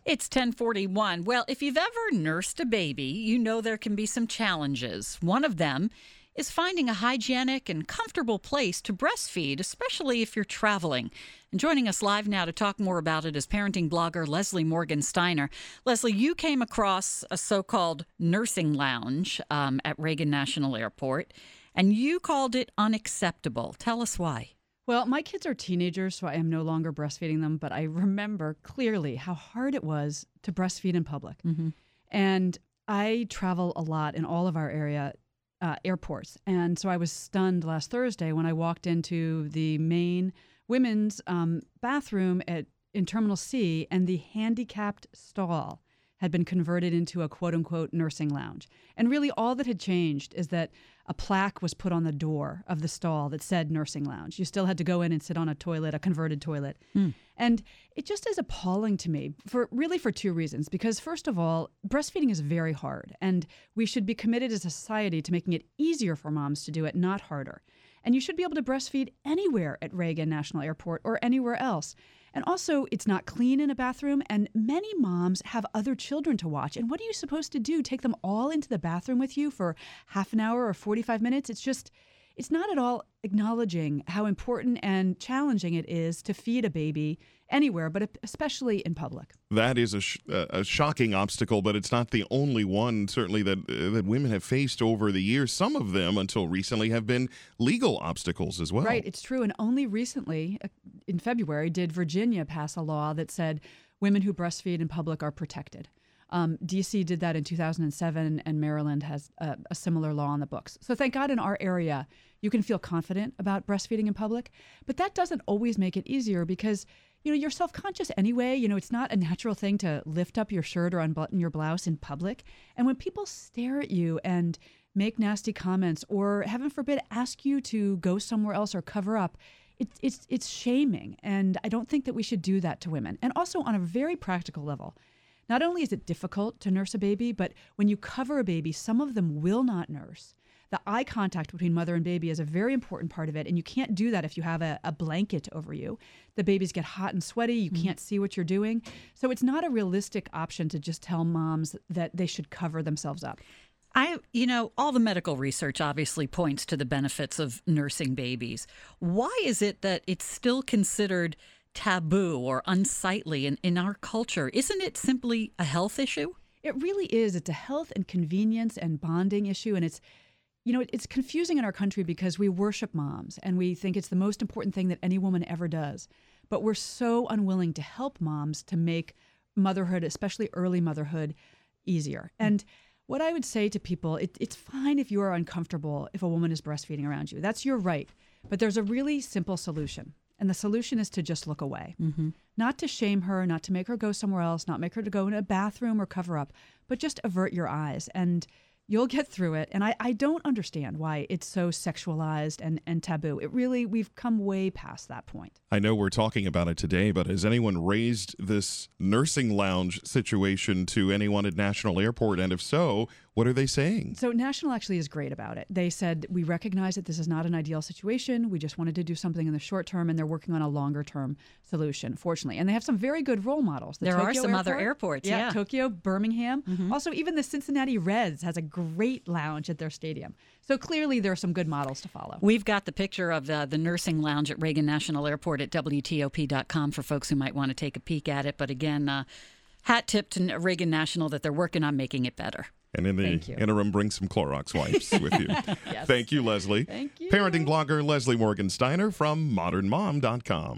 It's 1041. Well, if you've ever nursed a baby, you know there can be some challenges. One of them is finding a hygienic and comfortable place to breastfeed, especially if you're traveling. And joining us live now to talk more about it is parenting blogger Leslie Morgan Steiner. Leslie, you came across a so-called nursing lounge at Reagan National Airport, and you called it unacceptable. Tell us why. Well, my kids are teenagers, so I am no longer breastfeeding them, but I remember clearly how hard it was to breastfeed in public. Mm-hmm. And I travel a lot in all of our area airports. And so I was stunned last Thursday when I walked into the main women's bathroom in Terminal C, and the handicapped stall had been converted into a quote-unquote nursing lounge. And really all that had changed is that a plaque was put on the door of the stall that said nursing lounge. You still had to go in and sit on a toilet, a converted toilet. And it just is appalling to me for two reasons. Because first of all, breastfeeding is very hard, and we should be committed as a society to making it easier for moms to do it, not harder. And you should be able to breastfeed anywhere at Reagan National Airport or anywhere else. And also, it's not clean in a bathroom, and many moms have other children to watch. And what are you supposed to do? Take them all into the bathroom with you for half an hour or 45 minutes? It's not at all acknowledging how important and challenging it is to feed a baby anywhere, but especially in public. That is a shocking obstacle, but it's not the only one, certainly, that women have faced over the years. Some of them, until recently, have been legal obstacles as well. Right, it's true. And only recently, in February, did Virginia pass a law that said women who breastfeed in public are protected. D.C. did that in 2007, and Maryland has a similar law on the books. So thank God in our area, you can feel confident about breastfeeding in public. But that doesn't always make it easier because, you're self-conscious anyway. It's not a natural thing to lift up your shirt or unbutton your blouse in public. And when people stare at you and make nasty comments or, heaven forbid, ask you to go somewhere else or cover up, it's shaming. And I don't think that we should do that to women. And also on a very practical level, not only is it difficult to nurse a baby, but when you cover a baby, some of them will not nurse. The eye contact between mother and baby is a very important part of it, and you can't do that if you have a blanket over you. The babies get hot and sweaty. You can't see what you're doing. So it's not a realistic option to just tell moms that they should cover themselves up. All the medical research obviously points to the benefits of nursing babies. Why is it that it's still considered taboo or unsightly in our culture? Isn't it simply a health issue? It really is. It's a health and convenience and bonding issue. And it's confusing in our country because we worship moms and we think it's the most important thing that any woman ever does. But we're so unwilling to help moms to make motherhood, especially early motherhood, easier. And what I would say to people, it's fine if you are uncomfortable if a woman is breastfeeding around you. That's your right. But there's a really simple solution. And the solution is to just look away. Not to shame her, not to make her go somewhere else, not make her to go in a bathroom or cover up, but just avert your eyes. And you'll get through it. And I don't understand why it's so sexualized and taboo. We've come way past that point. I know we're talking about it today, but has anyone raised this nursing lounge situation to anyone at National Airport? And if so, what are they saying? So National actually is great about it. They said, we recognize that this is not an ideal situation. We just wanted to do something in the short term, and they're working on a longer term solution, fortunately. And they have some very good role models. There are some other airports, yeah. Tokyo, Birmingham. Also, even the Cincinnati Reds has a great lounge at their stadium. So clearly there are some good models to follow. We've got the picture of the nursing lounge at Reagan National Airport at WTOP.com for folks who might want to take a peek at it. But again, hat tip to Reagan National that they're working on making it better. And in the interim, bring some Clorox wipes with you. Yes. Thank you, Leslie. Thank you. Parenting blogger Leslie Morgan Steiner from modernmom.com.